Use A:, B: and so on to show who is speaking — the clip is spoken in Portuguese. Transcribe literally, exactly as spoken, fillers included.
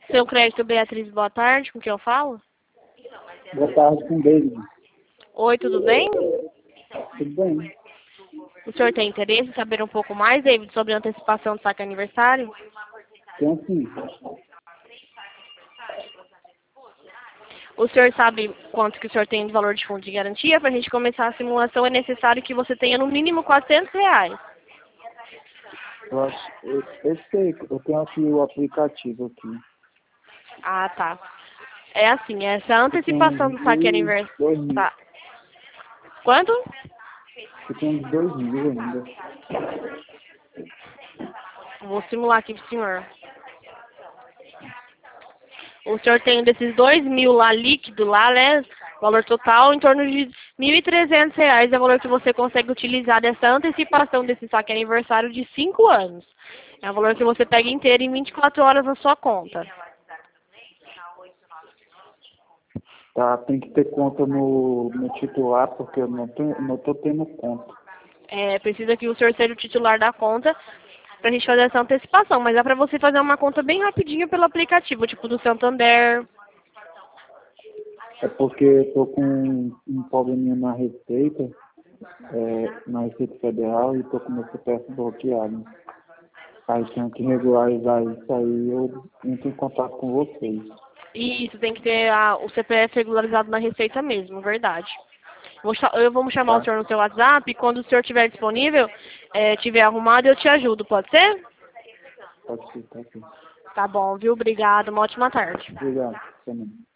A: Seu crédito, Beatriz, boa tarde, com quem eu falo?
B: Boa tarde, com David.
A: Oi, tudo bem?
B: Tudo bem?
A: O senhor tem interesse em saber um pouco mais, David, sobre a antecipação do saque aniversário?
B: Tem sim.
A: O senhor sabe quanto que o senhor tem de valor de fundo de garantia? Para a gente começar a simulação é necessário que você tenha no mínimo quatrocentos reais.
B: Eu acho, eu, eu sei, eu tenho aqui o aplicativo aqui.
A: Ah, tá. É assim, essa antecipação do
B: Tem
A: saque
B: uns
A: aniversário...
B: dois mil.
A: Tá. Quanto?
B: Eu tenho uns dois mil ainda.
A: Vou simular aqui pro senhor. O senhor tem desses dois mil lá líquido lá, né? Valor total em torno de mil e trezentos reais é o valor que você consegue utilizar dessa antecipação desse saque aniversário de cinco anos. É o valor que você pega inteiro em vinte e quatro horas na sua conta.
B: Tá, tem que ter conta no, no titular, porque eu não, tenho, não tô tendo conta.
A: É, precisa que o senhor seja o titular da conta pra gente fazer essa antecipação. Mas dá pra você fazer uma conta bem rapidinho pelo aplicativo, tipo do Santander.
B: É porque eu tô com um, um probleminha na Receita, é, na Receita Federal, e tô com meu C P F bloqueado. Aí tenho que regularizar isso aí, eu entro em contato com vocês.
A: Isso, tem que ter a- o C P F regularizado na Receita mesmo, verdade. Vou cha- eu vou chamar o
B: Tá?
A: senhor no seu WhatsApp e quando o senhor estiver disponível, é, tiver arrumado, eu te ajudo, pode ser?
B: Pode ser, tá aqui.
A: Tá bom, viu? Obrigada, uma ótima tarde.
B: Obrigado. Também.